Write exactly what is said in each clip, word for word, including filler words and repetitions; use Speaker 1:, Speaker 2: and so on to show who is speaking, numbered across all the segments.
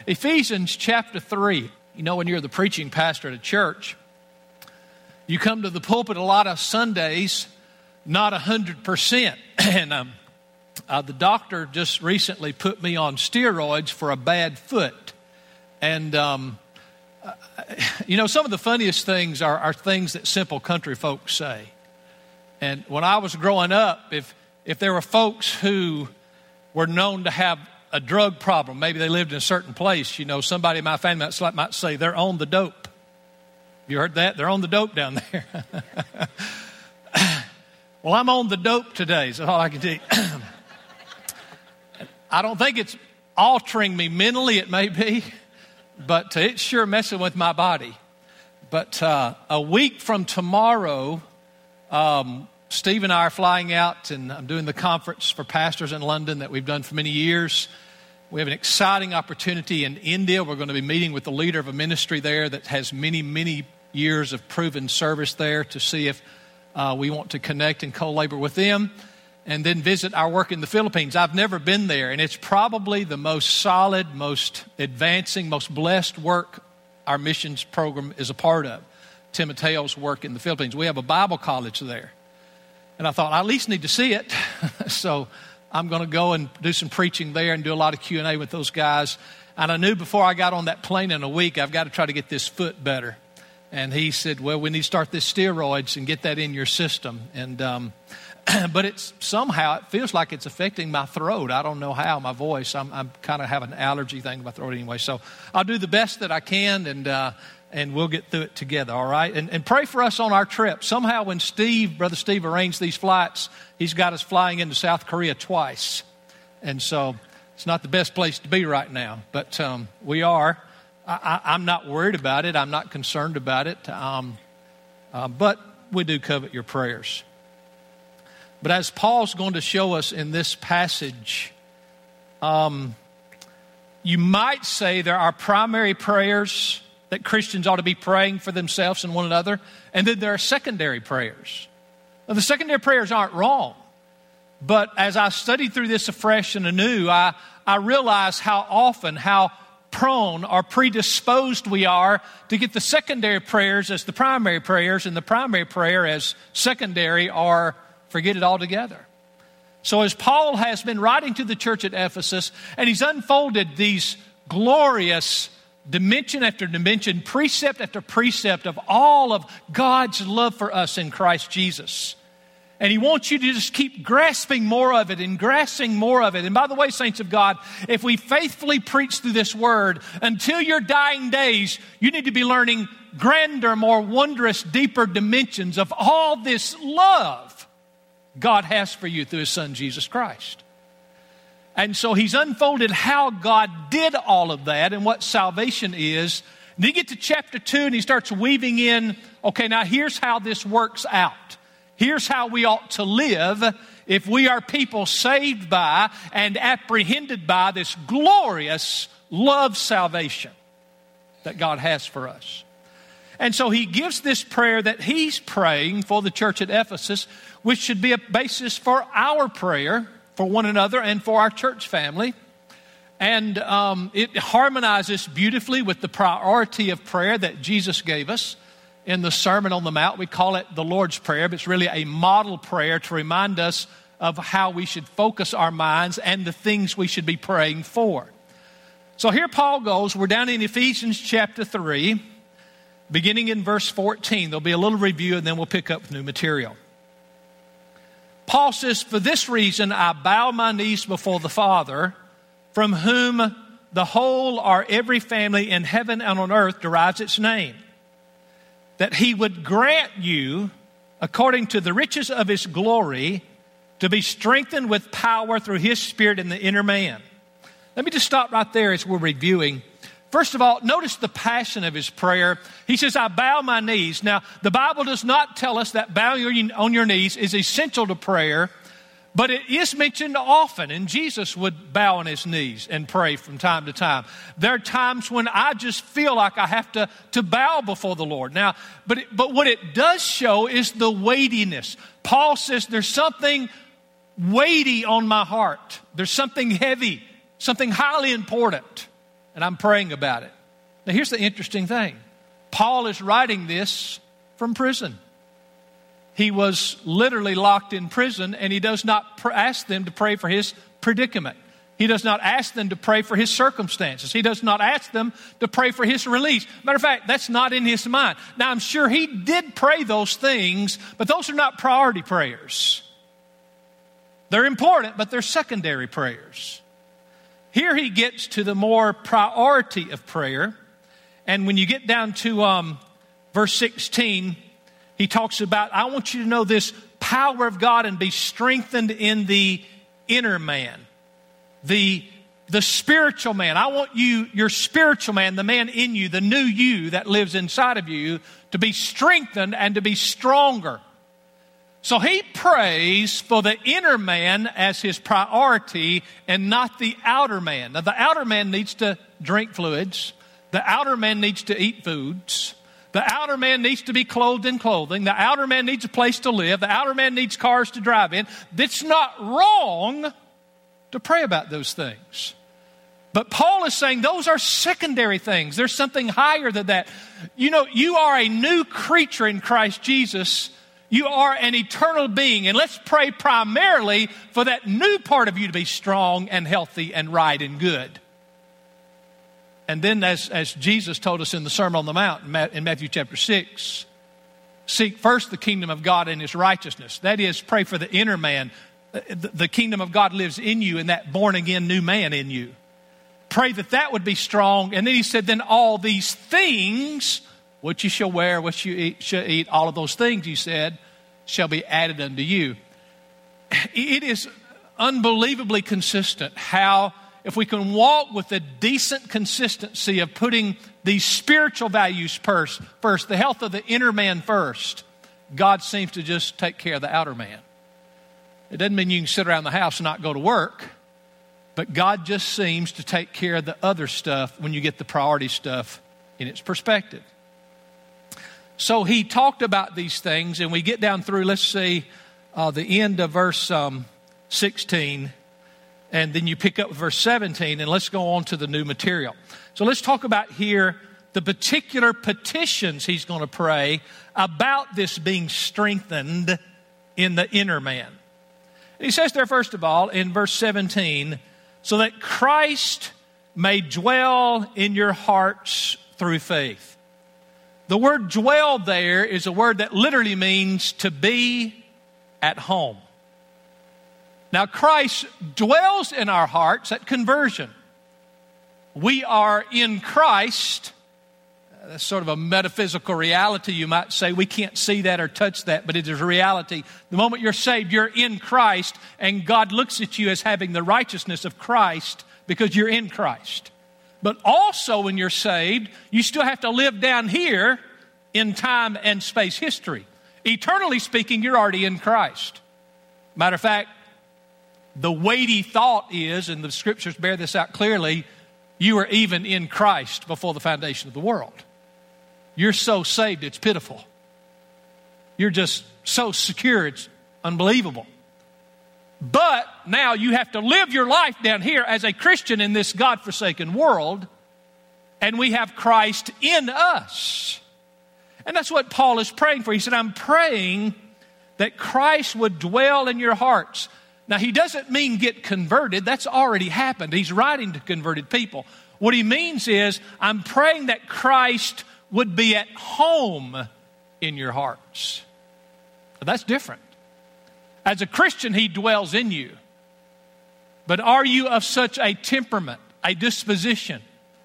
Speaker 1: Ephesians chapter three. You know, when you're the preaching pastor at a church, you come to the pulpit a lot of Sundays, not one hundred percent. And um, uh, the doctor just recently put me on steroids for a bad foot. And, um, uh, you know, some of the funniest things are, are things that simple country folks say. And when I was growing up, if if there were folks who were known to have a drug problem, maybe they lived in a certain place, you know, somebody in my family might, might say they're on the dope. You heard that? They're on the dope down there. Well, I'm on the dope today, is all I can tell you. I don't think it's altering me mentally, it may be, but it's sure messing with my body. But uh, a week from tomorrow, um, Steve and I are flying out, and I'm doing the conference for pastors in London that we've done for many years. We have an exciting opportunity in India. We're going to be meeting with the leader of a ministry there that has many, many years of proven service there to see if uh, we want to connect and co-labor with them, and then visit our work in the Philippines. I've never been there, and it's probably the most solid, most advancing, most blessed work our missions program is a part of, Tim Mateo's work in the Philippines. We have a Bible college there. And I thought, I at least need to see it. So I'm going to go and do some preaching there and do a lot of Q and A with those guys. And I knew before I got on that plane in a week, I've got to try to get this foot better. And he said, well, we need to start this steroids and get that in your system. And um, but it's somehow, it feels like it's affecting my throat. I don't know how, my voice. I'm, I'm kind of have an allergy thing in my throat anyway. So I'll do the best that I can, and uh, and we'll get through it together, all right? And, and pray for us on our trip. Somehow when Steve, Brother Steve, arranged these flights, he's got us flying into South Korea twice. And so it's not the best place to be right now. But um, we are. I, I, I'm not worried about it. I'm not concerned about it. Um, uh, but we do covet your prayers. But as Paul's going to show us in this passage, um, you might say there are primary prayers that Christians ought to be praying for themselves and one another, and then there are secondary prayers. Now, the secondary prayers aren't wrong, but as I studied through this afresh and anew, I, I realized how often, how prone or predisposed we are to get the secondary prayers as the primary prayers, and the primary prayer as secondary, or forget it altogether. So as Paul has been writing to the church at Ephesus, and he's unfolded these glorious dimension after dimension, precept after precept of all of God's love for us in Christ Jesus. And he wants you to just keep grasping more of it and grasping more of it. And by the way, saints of God, if we faithfully preach through this word until your dying days, you need to be learning grander, more wondrous, deeper dimensions of all this love God has for you through His Son, Jesus Christ. And so he's unfolded how God did all of that and what salvation is. And then you get to chapter two and he starts weaving in, okay, now here's how this works out. Here's how we ought to live if we are people saved by and apprehended by this glorious love salvation that God has for us. And so he gives this prayer that he's praying for the church at Ephesus, which should be a basis for our prayer for one another and for our church family. And um, it harmonizes beautifully with the priority of prayer that Jesus gave us in the Sermon on the Mount. We call it the Lord's Prayer, but it's really a model prayer to remind us of how we should focus our minds and the things we should be praying for. So here Paul goes. We're down in Ephesians chapter three, beginning in verse fourteen. There'll be a little review and then we'll pick up new material. Paul says, for this reason I bow my knees before the Father, from whom the whole or every family in heaven and on earth derives its name, that He would grant you, according to the riches of His glory, to be strengthened with power through His Spirit in the inner man. Let me just stop right there as we're reviewing. First of all, notice the passion of his prayer. He says, I bow my knees. Now, the Bible does not tell us that bowing on your knees is essential to prayer, but it is mentioned often, and Jesus would bow on his knees and pray from time to time. There are times when I just feel like I have to, to bow before the Lord. Now, but, it, but what it does show is the weightiness. Paul says there's something weighty on my heart. There's something heavy, something highly important and I'm praying about it. Now, here's the interesting thing. Paul is writing this from prison. He was literally locked in prison, and he does not pr- ask them to pray for his predicament. He does not ask them to pray for his circumstances. He does not ask them to pray for his release. Matter of fact, that's not in his mind. Now, I'm sure he did pray those things, but those are not priority prayers. They're important, but they're secondary prayers. Here he gets to the more priority of prayer. And when you get down to um, verse sixteen, he talks about, I want you to know this power of God and be strengthened in the inner man. The, the spiritual man. I want you, your spiritual man, the man in you, the new you that lives inside of you, to be strengthened and to be stronger. So he prays for the inner man as his priority and not the outer man. Now, the outer man needs to drink fluids. The outer man needs to eat foods. The outer man needs to be clothed in clothing. The outer man needs a place to live. The outer man needs cars to drive in. It's not wrong to pray about those things. But Paul is saying those are secondary things. There's something higher than that. You know, you are a new creature in Christ Jesus. You are an eternal being. And let's pray primarily for that new part of you to be strong and healthy and right and good. And then as, as Jesus told us in the Sermon on the Mount in Matthew chapter six, seek first the kingdom of God and his righteousness. That is, pray for the inner man. The, the kingdom of God lives in you and that born again new man in you. Pray that that would be strong. And then he said, then all these things, what you shall wear, what you eat, shall eat, all of those things, he said, shall be added unto you. It is unbelievably consistent how, if we can walk with a decent consistency of putting these spiritual values first, first, the health of the inner man first, God seems to just take care of the outer man. It doesn't mean you can sit around the house and not go to work, but God just seems to take care of the other stuff when you get the priority stuff in its perspective. So he talked about these things, and we get down through, let's see, uh, the end of verse um, sixteen. And then you pick up with verse seventeen, and let's go on to the new material. So let's talk about here the particular petitions he's going to pray about this being strengthened in the inner man. He says there, first of all, in verse seventeen, so that Christ may dwell in your hearts through faith. The word dwell there is a word that literally means to be at home. Now, Christ dwells in our hearts at conversion. We are in Christ. That's sort of a metaphysical reality, you might say. We can't see that or touch that, but it is a reality. The moment you're saved, you're in Christ, and God looks at you as having the righteousness of Christ because you're in Christ. But also when you're saved, you still have to live down here in time and space history. Eternally speaking, you're already in Christ. Matter of fact, the weighty thought is, and the scriptures bear this out clearly, you were even in Christ before the foundation of the world. You're so saved, it's pitiful. You're just so secure, it's unbelievable. But now you have to live your life down here as a Christian in this God-forsaken world, and we have Christ in us. And that's what Paul is praying for. He said, I'm praying that Christ would dwell in your hearts. Now, he doesn't mean get converted. That's already happened. He's writing to converted people. What he means is, I'm praying that Christ would be at home in your hearts. That's different. As a Christian, he dwells in you. But are you of such a temperament, a disposition?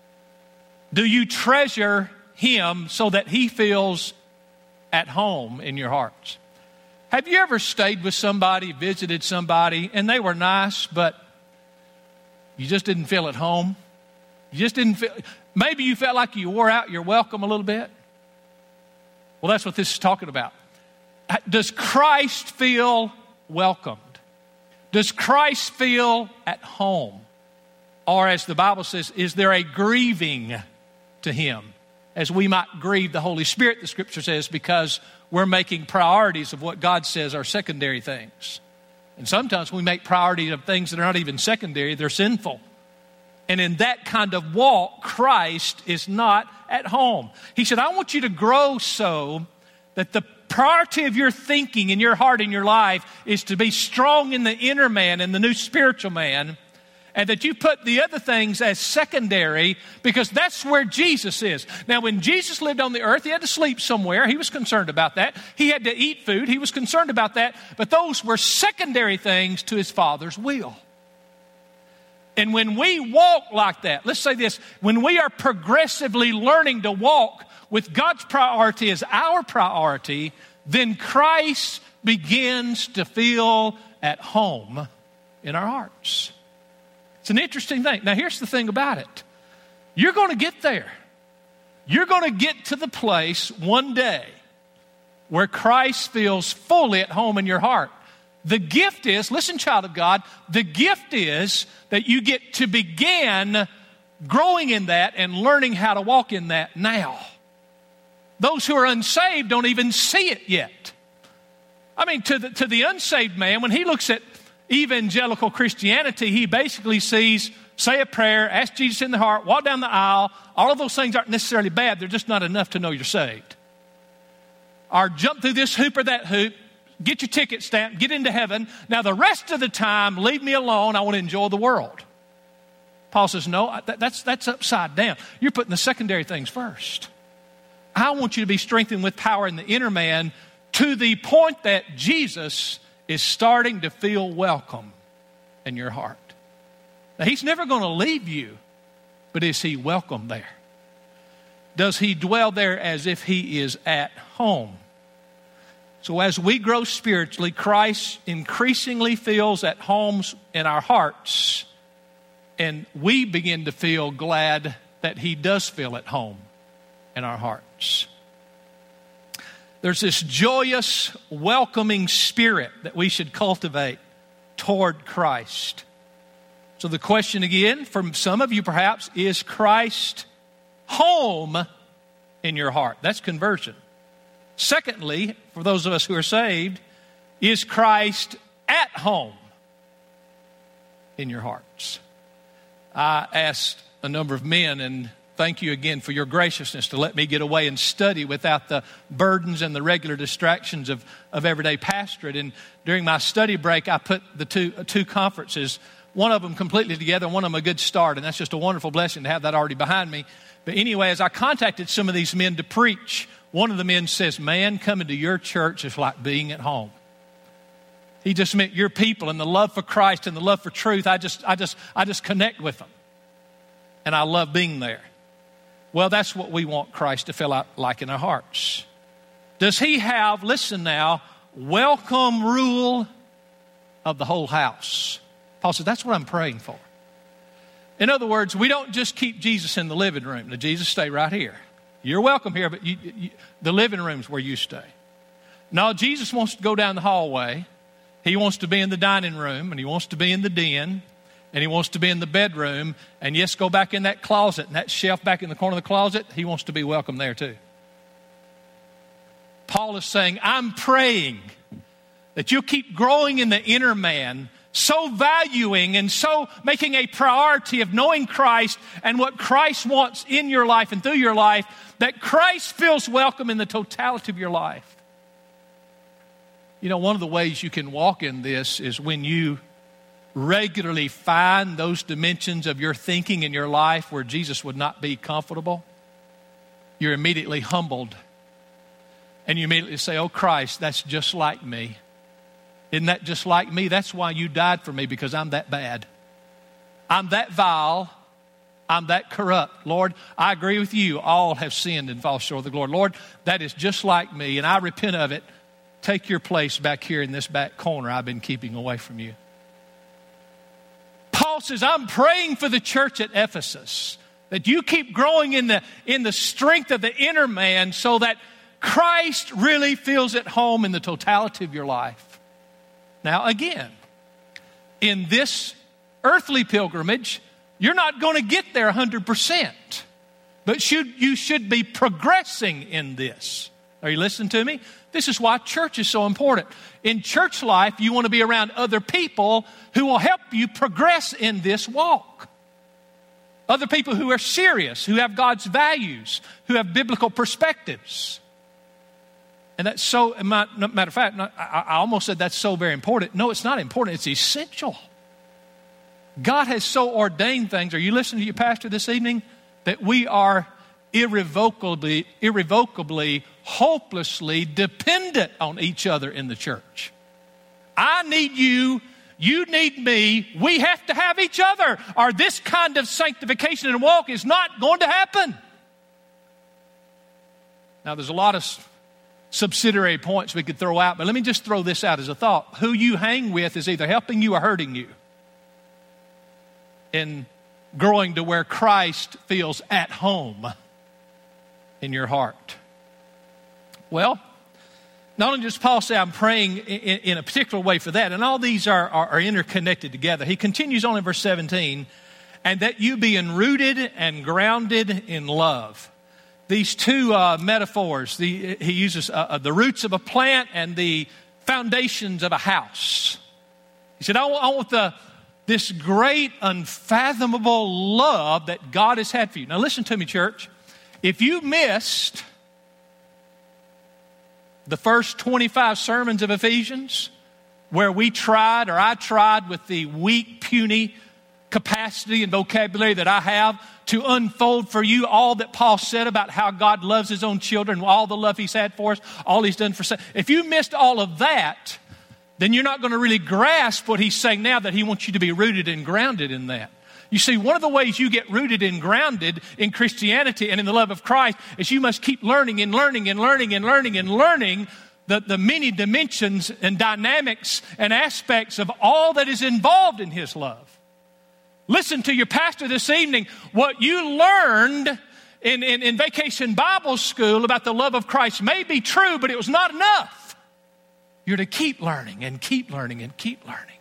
Speaker 1: Do you treasure him so that he feels at home in your hearts? Have you ever stayed with somebody, visited somebody, and they were nice, but you just didn't feel at home? You just didn't feel, maybe you felt like you wore out your welcome a little bit? Well, that's what this is talking about. Does Christ feel welcomed? Does Christ feel at home? Or as the Bible says, is there a grieving to him? As we might grieve the Holy Spirit, the scripture says, because we're making priorities of what God says are secondary things. And sometimes we make priority of things that are not even secondary, they're sinful. And in that kind of walk, Christ is not at home. He said, I want you to grow so that the priority of your thinking in your heart and your life is to be strong in the inner man and the new spiritual man, and that you put the other things as secondary because that's where Jesus is. Now, when Jesus lived on the earth, he had to sleep somewhere. He was concerned about that. He had to eat food. He was concerned about that. But those were secondary things to his Father's will. And when we walk like that, let's say this, when we are progressively learning to walk with God's priority as our priority, then Christ begins to feel at home in our hearts. It's an interesting thing. Now, here's the thing about it. You're going to get there. You're going to get to the place one day where Christ feels fully at home in your heart. The gift is, listen, child of God, the gift is that you get to begin growing in that and learning how to walk in that now. Those who are unsaved don't even see it yet. I mean, to the, to the unsaved man, when he looks at evangelical Christianity, he basically sees, say a prayer, ask Jesus in the heart, walk down the aisle. All of those things aren't necessarily bad. They're just not enough to know you're saved. Or jump through this hoop or that hoop, get your ticket stamped, get into heaven. Now, the rest of the time, leave me alone. I want to enjoy the world. Paul says, no, that, that's, that's upside down. You're putting the secondary things first. I want you to be strengthened with power in the inner man to the point that Jesus is starting to feel welcome in your heart. Now, he's never going to leave you, but is he welcome there? Does he dwell there as if he is at home? So as we grow spiritually, Christ increasingly feels at home in our hearts, and we begin to feel glad that he does feel at home in our hearts. There's this joyous, welcoming spirit that we should cultivate toward Christ. So the question again, from some of you perhaps, is Christ home in your heart? That's conversion. Secondly, for those of us who are saved, is Christ at home in your hearts? I asked a number of men, and thank you again for your graciousness to let me get away and study without the burdens and the regular distractions of, of everyday pastorate. And during my study break, I put the two, uh, two conferences, one of them completely together, one of them a good start. And that's just a wonderful blessing to have that already behind me. But anyway, as I contacted some of these men to preach, one of the men says, man, coming to your church is like being at home. He just meant your people and the love for Christ and the love for truth. I just, I just, I just connect with them. And I love being there. Well, that's what we want Christ to feel like in our hearts. Does he have, listen now, welcome rule of the whole house? Paul says, that's what I'm praying for. In other words, we don't just keep Jesus in the living room. Now, Jesus, stay right here. You're welcome here, but you, you, the living room's where you stay. No, Jesus wants to go down the hallway. He wants to be in the dining room, and he wants to be in the den, and he wants to be in the bedroom. And yes, go back in that closet and that shelf back in the corner of the closet. He wants to be welcome there too. Paul is saying, I'm praying that you'll keep growing in the inner man, so valuing and so making a priority of knowing Christ and what Christ wants in your life and through your life, that Christ feels welcome in the totality of your life. You know, one of the ways you can walk in this is when you regularly find those dimensions of your thinking in your life where Jesus would not be comfortable. You're immediately humbled. And you immediately say, oh, Christ, that's just like me. Isn't that just like me? That's why you died for me, because I'm that bad. I'm that vile. I'm that corrupt. Lord, I agree with you. All have sinned and fall short of the glory. Lord, that is just like me, and I repent of it. Take your place back here in this back corner I've been keeping away from you. Paul says, I'm praying for the church at Ephesus, that you keep growing in the, in the strength of the inner man so that Christ really feels at home in the totality of your life. Now, again, in this earthly pilgrimage, you're not going to get there one hundred percent. But should, you should be progressing in this. Are you listening to me? This is why church is so important. In church life, you want to be around other people who will help you progress in this walk. Other people who are serious, who have God's values, who have biblical perspectives. And that's so, matter of fact, I almost said that's so very important. No, it's not important. It's essential. God has so ordained things. Are you listening to your pastor this evening? That we are irrevocably, irrevocably, hopelessly dependent on each other in the church. I need you. You need me. We have to have each other, or this kind of sanctification and walk is not going to happen. Now, there's a lot of subsidiary points we could throw out, but let me just throw this out as a thought. Who you hang with is either helping you or hurting you in growing to where Christ feels at home in your heart. Well, not only does Paul say, I'm praying in, in a particular way for that, and all these are, are, are interconnected together. He continues on in verse seventeen, and that you being rooted and grounded in love. These two uh, metaphors, the, he uses uh, the roots of a plant and the foundations of a house. He said, I want, I want the, this great, unfathomable love that God has had for you. Now listen to me, church. If you missed the first twenty-five sermons of Ephesians, where we tried, or I tried with the weak, puny capacity and vocabulary that I have to unfold for you all that Paul said about how God loves his own children, all the love he's had for us, all he's done for us. If you missed all of that, then you're not going to really grasp what he's saying now, that he wants you to be rooted and grounded in that. You see, one of the ways you get rooted and grounded in Christianity and in the love of Christ is you must keep learning and learning and learning and learning and learning the, the many dimensions and dynamics and aspects of all that is involved in his love. Listen to your pastor this evening. What you learned in, in, in Vacation Bible School about the love of Christ may be true, but it was not enough. You're to keep learning and keep learning and keep learning.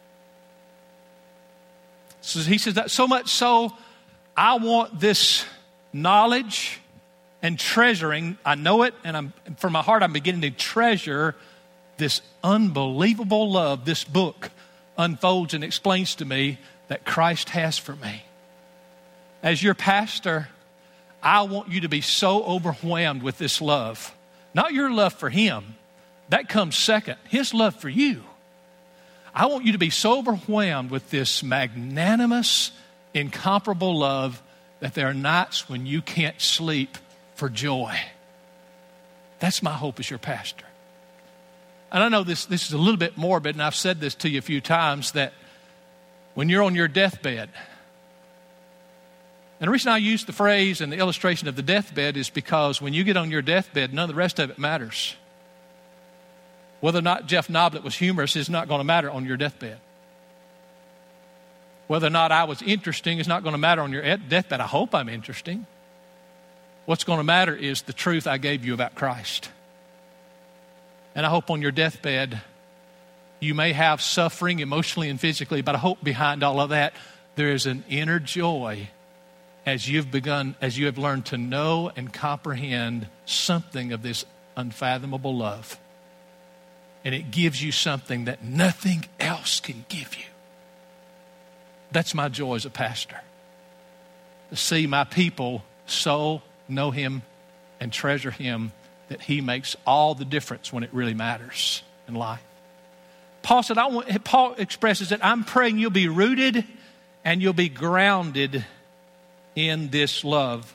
Speaker 1: So he says that so much so, I want this knowledge and treasuring. I know it, and I'm from my heart, I'm beginning to treasure this unbelievable love this book unfolds and explains to me that Christ has for me. As your pastor, I want you to be so overwhelmed with this love. Not your love for him. That comes second. His love for you. I want you to be so overwhelmed with this magnanimous, incomparable love that there are nights when you can't sleep for joy. That's my hope as your pastor. And I know this, this is a little bit morbid, and I've said this to you a few times, that when you're on your deathbed, and the reason I use the phrase and the illustration of the deathbed is because when you get on your deathbed, none of the rest of it matters. Whether or not Jeff Noblet was humorous is not going to matter on your deathbed. Whether or not I was interesting is not going to matter on your deathbed. I hope I'm interesting. What's going to matter is the truth I gave you about Christ. And I hope on your deathbed, you may have suffering emotionally and physically, but I hope behind all of that, there is an inner joy as you've begun, as you have learned to know and comprehend something of this unfathomable love. And it gives you something that nothing else can give you. That's my joy as a pastor. To see my people so know him and treasure him that he makes all the difference when it really matters in life. Paul said, I want, Paul expresses that I'm praying you'll be rooted and you'll be grounded in this love.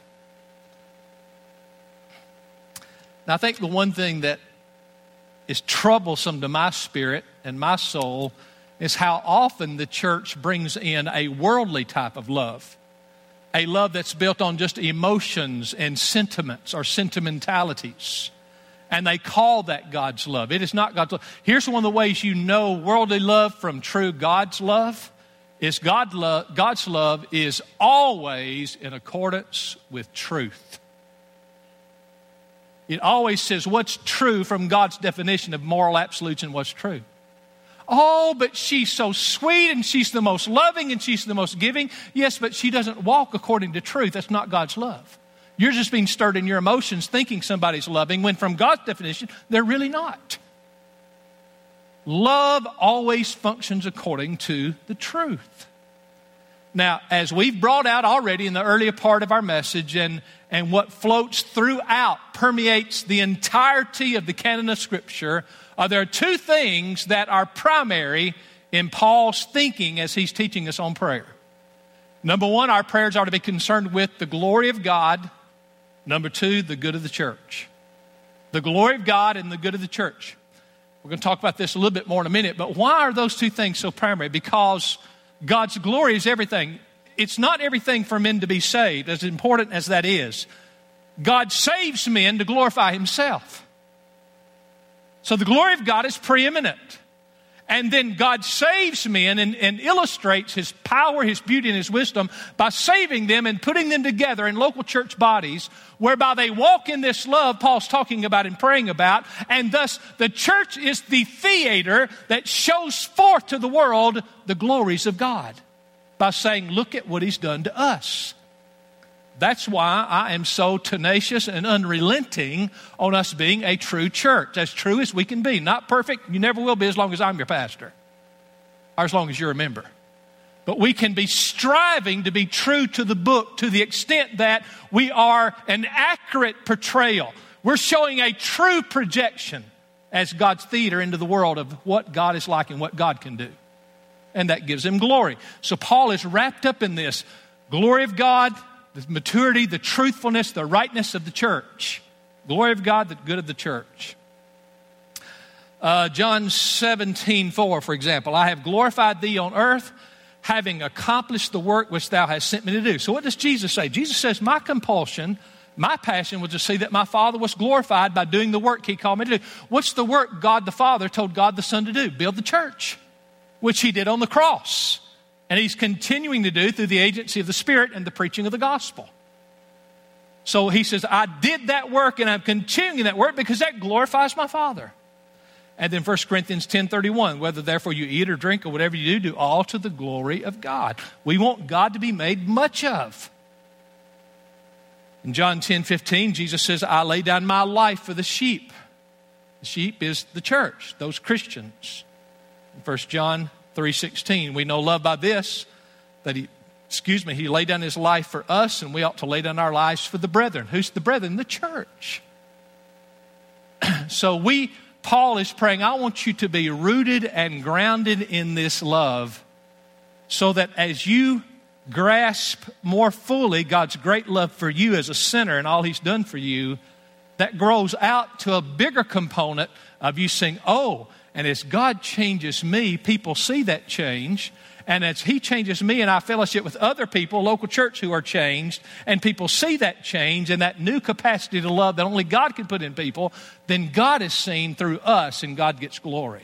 Speaker 1: Now, I think the one thing that is troublesome to my spirit and my soul is how often the church brings in a worldly type of love. A love that's built on just emotions and sentiments or sentimentalities. And they call that God's love. It is not God's love. Here's one of the ways you know worldly love from true God's love. Is God love, God's love is always in accordance with truth. It always says what's true from God's definition of moral absolutes and what's true. Oh, but she's so sweet and she's the most loving and she's the most giving. Yes, but she doesn't walk according to truth. That's not God's love. You're just being stirred in your emotions thinking somebody's loving when from God's definition, they're really not. Love always functions according to the truth. Now, as we've brought out already in the earlier part of our message, and, and what floats throughout, permeates the entirety of the canon of Scripture, uh, there are two things that are primary in Paul's thinking as he's teaching us on prayer. Number one, our prayers are to be concerned with the glory of God. Number two, the good of the church. The glory of God and the good of the church. We're going to talk about this a little bit more in a minute, but why are those two things so primary? Because God's glory is everything. It's not everything for men to be saved, as important as that is. God saves men to glorify himself. So the glory of God is preeminent. And then God saves men and, and illustrates his power, his beauty, and his wisdom by saving them and putting them together in local church bodies whereby they walk in this love Paul's talking about and praying about. And thus the church is the theater that shows forth to the world the glories of God by saying, look at what he's done to us. That's why I am so tenacious and unrelenting on us being a true church, as true as we can be. Not perfect, you never will be as long as I'm your pastor, or as long as you're a member. But we can be striving to be true to the book to the extent that we are an accurate portrayal. We're showing a true projection as God's theater into the world of what God is like and what God can do. And that gives him glory. So Paul is wrapped up in this glory of God, the maturity, the truthfulness, the rightness of the church. Glory of God, the good of the church. Uh, John seventeen four, for example. I have glorified thee on earth, having accomplished the work which thou hast sent me to do. So what does Jesus say? Jesus says, my compulsion, my passion was to see that my Father was glorified by doing the work he called me to do. What's the work God the Father told God the Son to do? Build the church, which he did on the cross. And he's continuing to do through the agency of the Spirit and the preaching of the gospel. So he says, I did that work and I'm continuing that work because that glorifies my Father. And then First Corinthians ten thirty-one, whether therefore you eat or drink or whatever you do, do all to the glory of God. We want God to be made much of. In John ten fifteen, Jesus says, I lay down my life for the sheep. The sheep is the church, those Christians. In First John three sixteen, we know love by this, that he, excuse me, he laid down his life for us, and we ought to lay down our lives for the brethren. Who's the brethren? The church. So we, Paul is praying, I want you to be rooted and grounded in this love so that as you grasp more fully God's great love for you as a sinner and all he's done for you, that grows out to a bigger component of you saying, oh, and as God changes me, people see that change. And as he changes me and I fellowship with other people, local church who are changed, and people see that change and that new capacity to love that only God can put in people, then God is seen through us and God gets glory.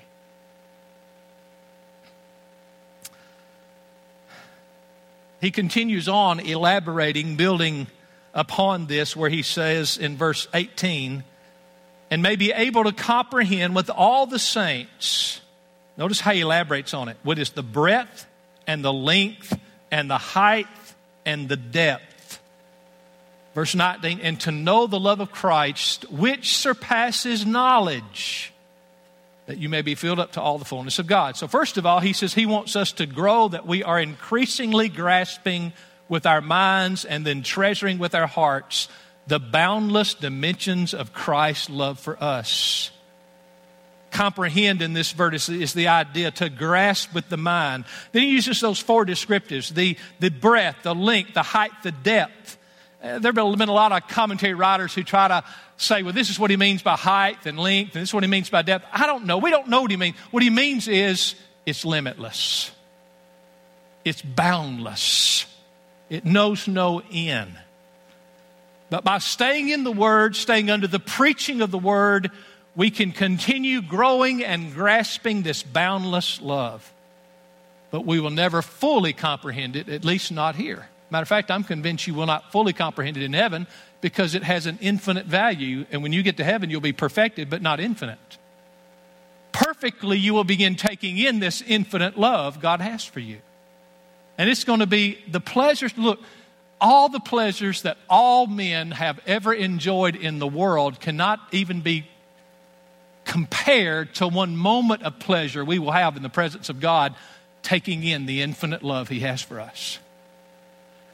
Speaker 1: He continues on elaborating, building upon this, where he says in verse eighteen, and may be able to comprehend with all the saints. Notice how he elaborates on it. What is the breadth and the length and the height and the depth. Verse nineteen, and to know the love of Christ, which surpasses knowledge, that you may be filled up to all the fullness of God. So first of all, he says he wants us to grow, that we are increasingly grasping with our minds and then treasuring with our hearts the boundless dimensions of Christ's love for us. Comprehend in this verse is the idea to grasp with the mind. Then he uses those four descriptives, the, the breadth, the length, the height, the depth. Uh, there have been a lot of commentary writers who try to say, well, this is what he means by height and length, and this is what he means by depth. I don't know. We don't know what he means. What he means is it's limitless. It's boundless. It knows no end. But by staying in the Word, staying under the preaching of the Word, we can continue growing and grasping this boundless love. But we will never fully comprehend it, at least not here. Matter of fact, I'm convinced you will not fully comprehend it in heaven because it has an infinite value. And when you get to heaven, you'll be perfected, but not infinite. Perfectly, you will begin taking in this infinite love God has for you. And it's going to be the pleasures. Look, all the pleasures that all men have ever enjoyed in the world cannot even be compared to one moment of pleasure we will have in the presence of God, taking in the infinite love he has for us.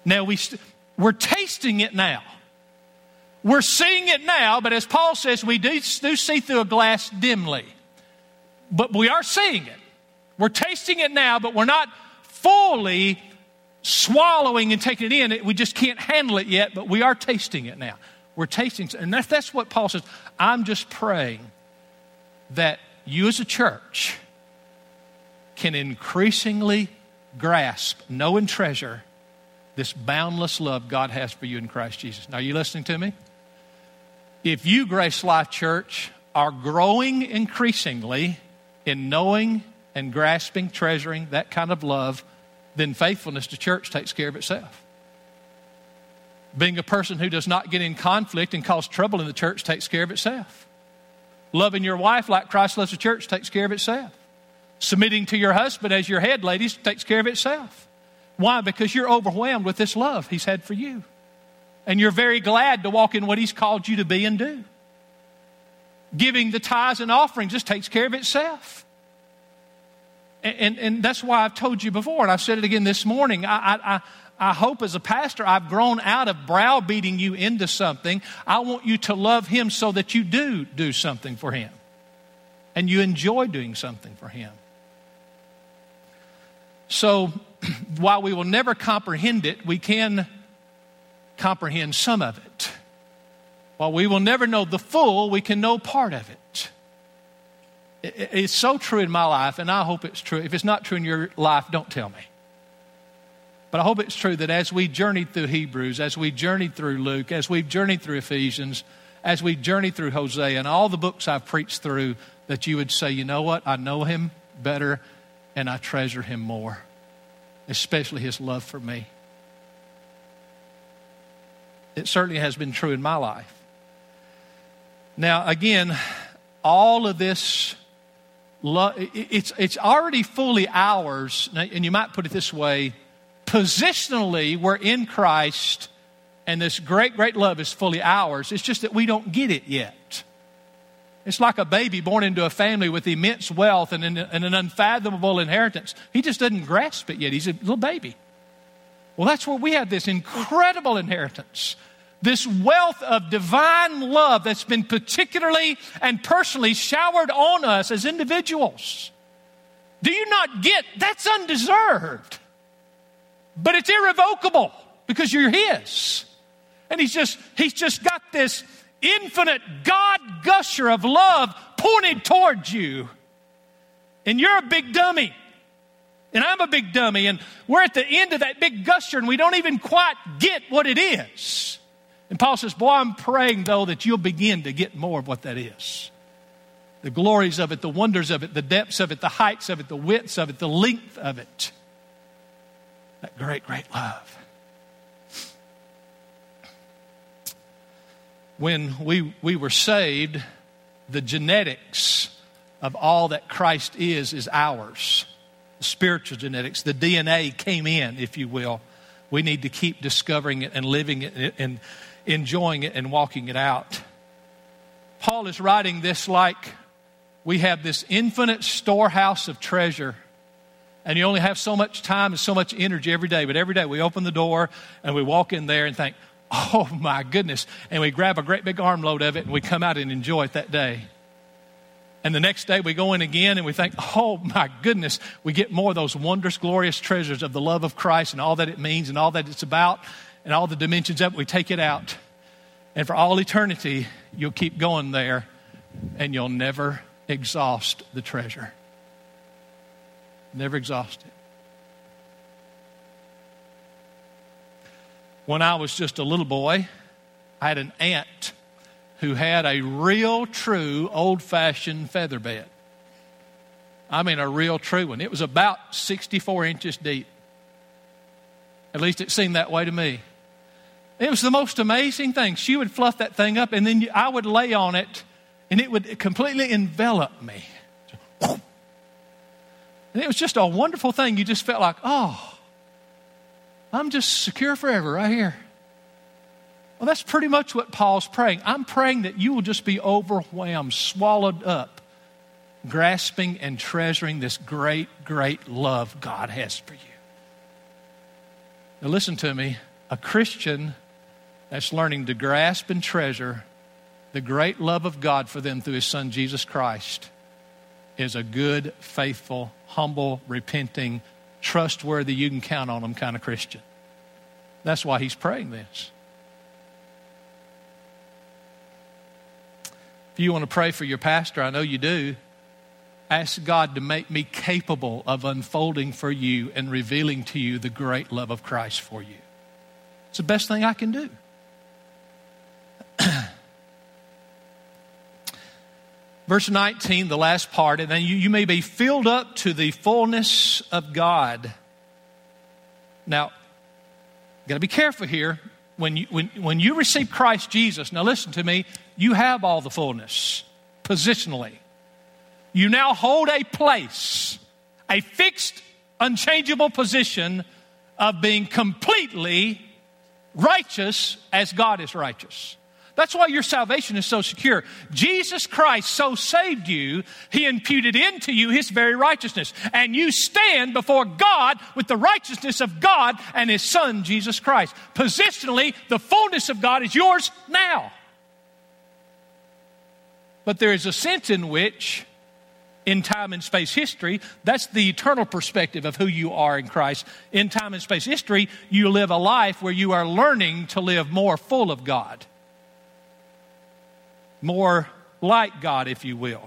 Speaker 1: Now, we st- we're tasting it now. We're seeing it now, but as Paul says, we do, do see through a glass dimly. But we are seeing it. We're tasting it now, but we're not fully swallowing and taking it in. We just can't handle it yet, but we are tasting it now. We're tasting, and that's, that's what Paul says. I'm just praying that you as a church can increasingly grasp, know, and treasure this boundless love God has for you in Christ Jesus. Now, are you listening to me? If you, Grace Life Church, are growing increasingly in knowing and grasping, treasuring that kind of love, then faithfulness to church takes care of itself. Being a person who does not get in conflict and cause trouble in the church takes care of itself. Loving your wife like Christ loves the church takes care of itself. Submitting to your husband as your head, ladies, takes care of itself. Why? Because you're overwhelmed with this love He's had for you. And you're very glad to walk in what He's called you to be and do. Giving the tithes and offerings just takes care of itself. And, and, and that's why I've told you before, and I've said it again this morning, I, I, I hope as a pastor I've grown out of browbeating you into something. I want you to love Him so that you do do something for Him. And you enjoy doing something for Him. So, while we will never comprehend it, we can comprehend some of it. While we will never know the full, we can know part of it. It's so true in my life, and I hope it's true. If it's not true in your life, don't tell me. But I hope it's true that as we journeyed through Hebrews, as we journeyed through Luke, as we've journeyed through Ephesians, as we journeyed through Hosea, and all the books I've preached through, that you would say, you know what, I know Him better and I treasure Him more, especially His love for me. It certainly has been true in my life. Now, again, all of this, it's, it's already fully ours, and you might put it this way, positionally, we're in Christ, and this great, great love is fully ours. It's just that we don't get it yet. It's like a baby born into a family with immense wealth and an, and an unfathomable inheritance. He just doesn't grasp it yet. He's a little baby. Well, that's where we have this incredible inheritance. This wealth of divine love that's been particularly and personally showered on us as individuals. Do you not get that's undeserved? But it's irrevocable because you're His. And He's just, He's just got this infinite God gusher of love pointed towards you. And you're a big dummy. And I'm a big dummy. And we're at the end of that big gusher and we don't even quite get what it is. And Paul says, boy, I'm praying, though, that you'll begin to get more of what that is. The glories of it, the wonders of it, the depths of it, the heights of it, the widths of it, the length of it. That great, great love. When we, we were saved, the genetics of all that Christ is, is ours. The spiritual genetics, the D N A came in, if you will. We need to keep discovering it and living it and enjoying it and walking it out. Paul is writing this like we have this infinite storehouse of treasure. And you only have so much time and so much energy every day. But every day we open the door and we walk in there and think, oh my goodness. And we grab a great big armload of it and we come out and enjoy it that day. And the next day we go in again and we think, oh my goodness. We get more of those wondrous, glorious treasures of the love of Christ and all that it means and all that it's about and all the dimensions of it. We take it out. And for all eternity, you'll keep going there and you'll never exhaust the treasure. Never exhaust it. When I was just a little boy, I had an aunt who had a real, true, old-fashioned feather bed. I mean, a real, true one. It was about sixty-four inches deep. At least it seemed that way to me. It was the most amazing thing. She would fluff that thing up, and then I would lay on it, and it would completely envelop me. And it was just a wonderful thing. You just felt like, oh, I'm just secure forever right here. Well, that's pretty much what Paul's praying. I'm praying that you will just be overwhelmed, swallowed up, grasping and treasuring this great, great love God has for you. Now listen to me. A Christian that's learning to grasp and treasure the great love of God for them through His Son, Jesus Christ, is a good, faithful, humble, repenting, trustworthy, you can count on them kind of Christian. That's why he's praying this. If you want to pray for your pastor, I know you do, ask God to make me capable of unfolding for you and revealing to you the great love of Christ for you. It's the best thing I can do. Verse nineteen, the last part, and then you, you may be filled up to the fullness of God. Now, got to be careful here. When you, when, when you receive Christ Jesus, now listen to me, you have all the fullness, positionally. You now hold a place, a fixed, unchangeable position of being completely righteous as God is righteous. That's why your salvation is so secure. Jesus Christ so saved you, He imputed into you His very righteousness. And you stand before God with the righteousness of God and His Son, Jesus Christ. Positionally, the fullness of God is yours now. But there is a sense in which, in time and space history, that's the eternal perspective of who you are in Christ. In time and space history, you live a life where you are learning to live more full of God. More like God, if you will.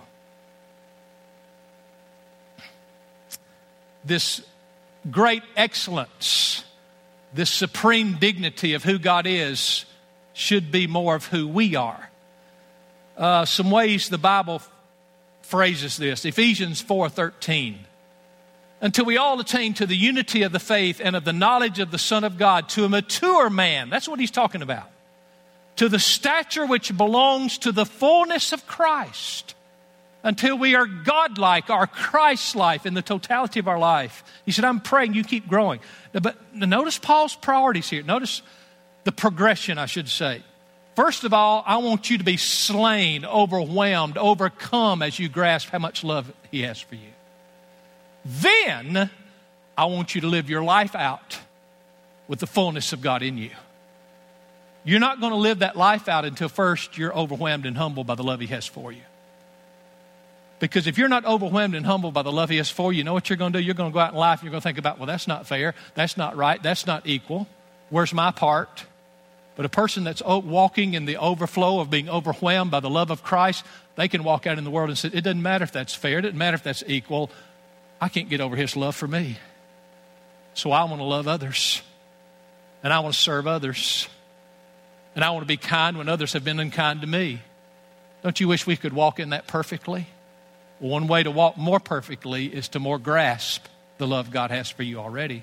Speaker 1: This great excellence, this supreme dignity of who God is, should be more of who we are. Uh, some ways the Bible phrases this. Ephesians four thirteen. Until we all attain to the unity of the faith and of the knowledge of the Son of God, to a mature man. That's what he's talking about. To the stature which belongs to the fullness of Christ, until we are God-like, or Christ-like in the totality of our life. He said, I'm praying you keep growing. But notice Paul's priorities here. Notice the progression, I should say. First of all, I want you to be slain, overwhelmed, overcome as you grasp how much love He has for you. Then, I want you to live your life out with the fullness of God in you. You're not going to live that life out until first you're overwhelmed and humbled by the love He has for you. Because if you're not overwhelmed and humbled by the love He has for you, you know what you're going to do? You're going to go out in life and you're going to think about, well, that's not fair. That's not right. That's not equal. Where's my part? But a person that's walking in the overflow of being overwhelmed by the love of Christ, they can walk out in the world and say, it doesn't matter if that's fair. It doesn't matter if that's equal. I can't get over His love for me. So I want to love others. And I want to serve others. And I want to be kind when others have been unkind to me. Don't you wish we could walk in that perfectly? Well, one way to walk more perfectly is to more grasp the love God has for you already.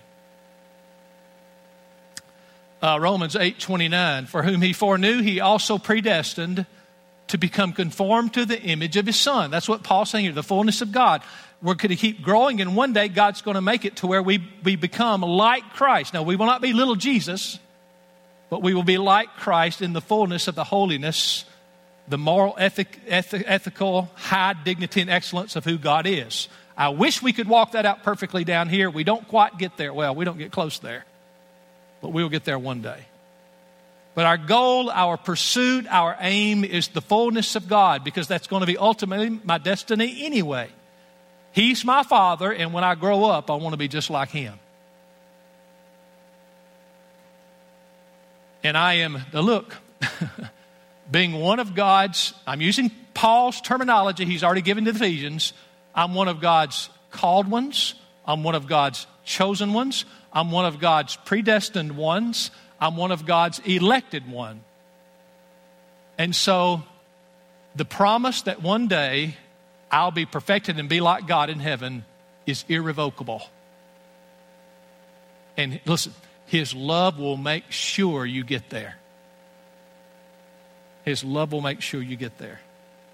Speaker 1: Uh, Romans eight twenty-nine, for whom He foreknew, He also predestined to become conformed to the image of His Son. That's what Paul's saying here, the fullness of God. We're going to keep growing, and one day God's going to make it to where we, we become like Christ. Now, we will not be little Jesus, but we will be like Christ in the fullness of the holiness, the moral, ethic, ethic, ethical, high dignity and excellence of who God is. I wish we could walk that out perfectly down here. We don't quite get there. Well, we don't get close there. But we will get there one day. But our goal, our pursuit, our aim is the fullness of God, because that's going to be ultimately my destiny anyway. He's my Father, and when I grow up, I want to be just like Him. And I am, now look, being one of God's, I'm using Paul's terminology he's already given to the Ephesians. I'm one of God's called ones. I'm one of God's chosen ones. I'm one of God's predestined ones. I'm one of God's elected one. And so the promise that one day I'll be perfected and be like God in heaven is irrevocable. And listen, His love will make sure you get there. His love will make sure you get there.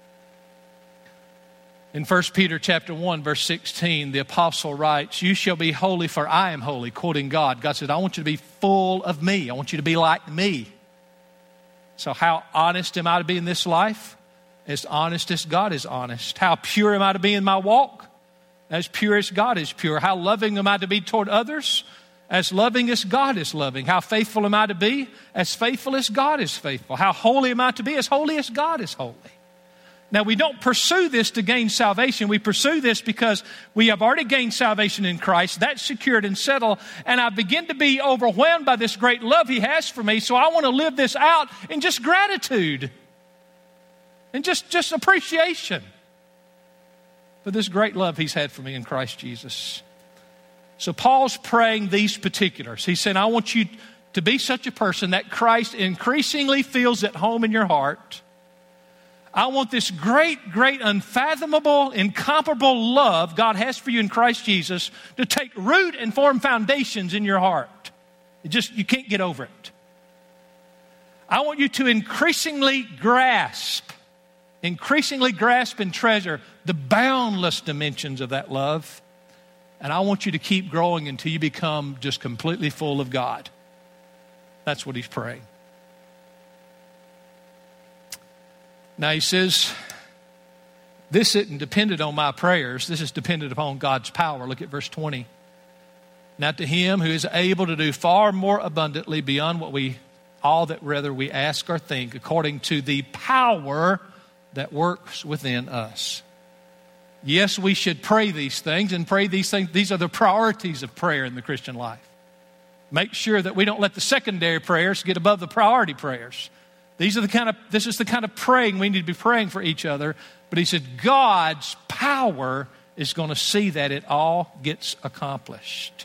Speaker 1: In First Peter chapter one, verse sixteen, the apostle writes, you shall be holy, for I am holy, quoting God. God said, I want you to be full of me. I want you to be like me. So how honest am I to be in this life? As honest as God is honest. How pure am I to be in my walk? As pure as God is pure. How loving am I to be toward others? As loving as God is loving. How faithful am I to be? As faithful as God is faithful. How holy am I to be? As holy as God is holy. Now, we don't pursue this to gain salvation. We pursue this because we have already gained salvation in Christ. That's secured and settled. And I begin to be overwhelmed by this great love He has for me. So I want to live this out in just gratitude and just, just appreciation for this great love He's had for me in Christ Jesus. So Paul's praying these particulars. He's saying, I want you to be such a person that Christ increasingly feels at home in your heart. I want this great, great, unfathomable, incomparable love God has for you in Christ Jesus to take root and form foundations in your heart. It just, you can't get over it. I want you to increasingly grasp, increasingly grasp and treasure the boundless dimensions of that love. And I want you to keep growing until you become just completely full of God. That's what he's praying. Now he says, this isn't dependent on my prayers. This is dependent upon God's power. Look at verse twenty. Now to him who is able to do far more abundantly beyond what we, all that rather we ask or think, according to the power that works within us. Yes, we should pray these things and pray these things. These are the priorities of prayer in the Christian life. Make sure that we don't let the secondary prayers get above the priority prayers. These are the kind of, this is the kind of praying we need to be praying for each other. But he said, God's power is going to see that it all gets accomplished.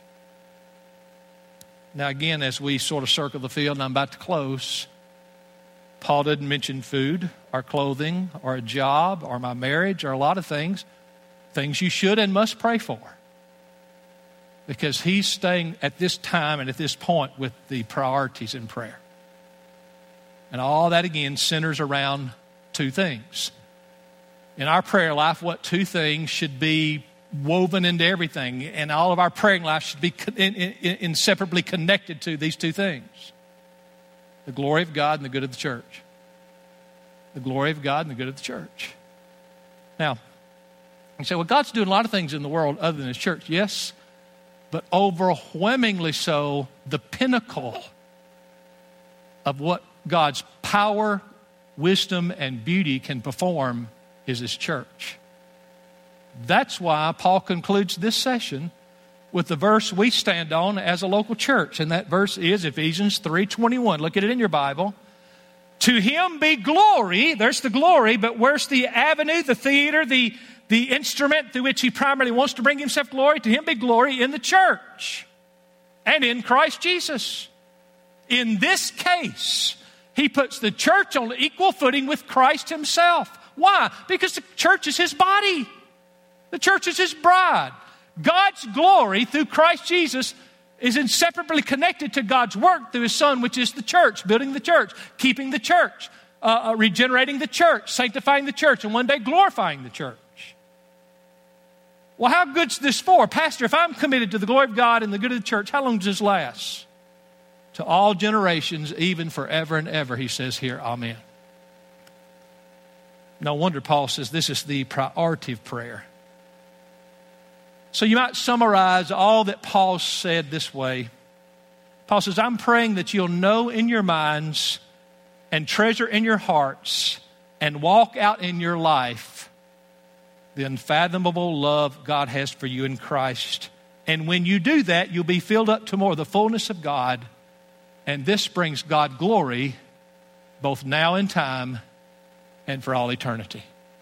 Speaker 1: Now again, as we sort of circle the field, and I'm about to close, Paul didn't mention food or clothing or a job or my marriage or a lot of things. Things you should and must pray for. Because he's staying at this time and at this point with the priorities in prayer. And all that again centers around two things. In our prayer life, what two things should be woven into everything, and all of our praying life should be inseparably connected to these two things. The glory of God and the good of the church. The glory of God and the good of the church. Now, you say, well, God's doing a lot of things in the world other than His church. Yes, but overwhelmingly so, the pinnacle of what God's power, wisdom, and beauty can perform is His church. That's why Paul concludes this session with the verse we stand on as a local church. And that verse is Ephesians three twenty-one. Look at it in your Bible. To Him be glory. There's the glory, but where's the avenue, the theater, the, the instrument through which He primarily wants to bring Himself glory? To Him be glory in the church and in Christ Jesus. In this case, He puts the church on equal footing with Christ Himself. Why? Because the church is His body. The church is His bride. God's glory through Christ Jesus is inseparably connected to God's work through His Son, which is the church, building the church, keeping the church, uh, uh, regenerating the church, sanctifying the church, and one day glorifying the church. Well, how good's this for? Pastor, if I'm committed to the glory of God and the good of the church, how long does this last? To all generations, even forever and ever, he says here, amen. No wonder Paul says this is the priority of prayer. So you might summarize all that Paul said this way. Paul says, I'm praying that you'll know in your minds and treasure in your hearts and walk out in your life the unfathomable love God has for you in Christ. And when you do that, you'll be filled up to more of the fullness of God. And this brings God glory both now in time and for all eternity.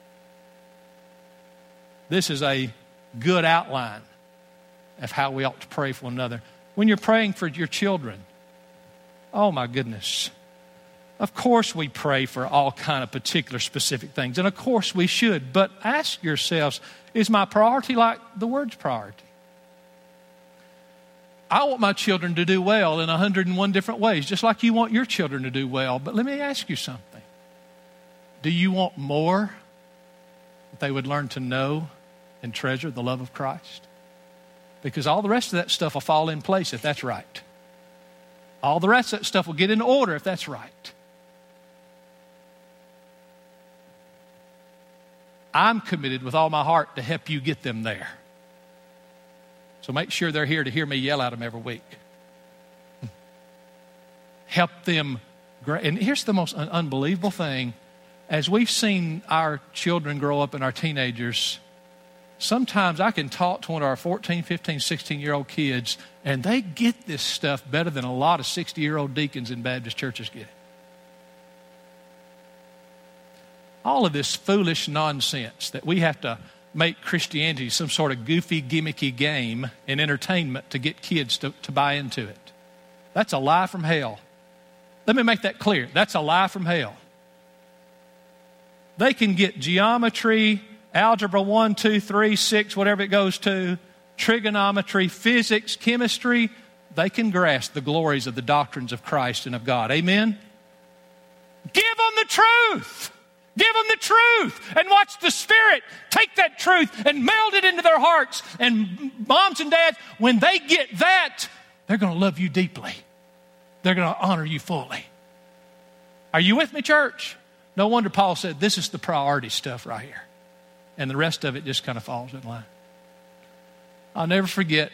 Speaker 1: This is a good outline of how we ought to pray for one another. When you're praying for your children, oh my goodness. Of course we pray for all kind of particular specific things. And of course we should. But ask yourselves, is my priority like the Word's priority? I want my children to do well in one hundred and one different ways, just like you want your children to do well. But let me ask you something. Do you want more that they would learn to know and treasure the love of Christ? Because all the rest of that stuff will fall in place if that's right. All the rest of that stuff will get in order if that's right. I'm committed with all my heart to help you get them there. So make sure they're here to hear me yell at them every week. help them. And here's the most un- unbelievable thing. As we've seen our children grow up and our teenagers, sometimes I can talk to one of our fourteen, fifteen, sixteen-year-old kids, and they get this stuff better than a lot of sixty-year-old deacons in Baptist churches get it. All of this foolish nonsense that we have to make Christianity some sort of goofy, gimmicky game and entertainment to get kids to, to buy into it. That's a lie from hell. Let me make that clear. That's a lie from hell. They can get geometry, algebra one, two, three, six, whatever it goes to, trigonometry, physics, chemistry. They can grasp the glories of the doctrines of Christ and of God. Amen? Give them the truth. Give them the truth and watch the Spirit take that truth and meld it into their hearts. And moms and dads, when they get that, they're going to love you deeply. They're going to honor you fully. Are you with me, church? No wonder Paul said this is the priority stuff right here. And the rest of it just kind of falls in line. I'll never forget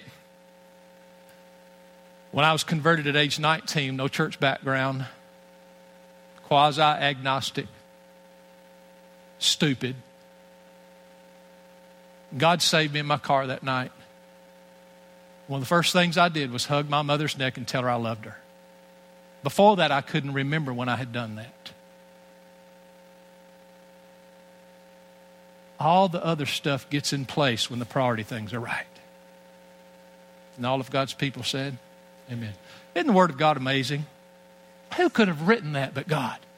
Speaker 1: when I was converted at age nineteen, no church background, quasi-agnostic, stupid. God saved me in my car that night. One of the first things I did was hug my mother's neck and tell her I loved her. Before that, I couldn't remember when I had done that. All the other stuff gets in place when the priority things are right. And all of God's people said, amen. Isn't the Word of God amazing? Who could have written that but God?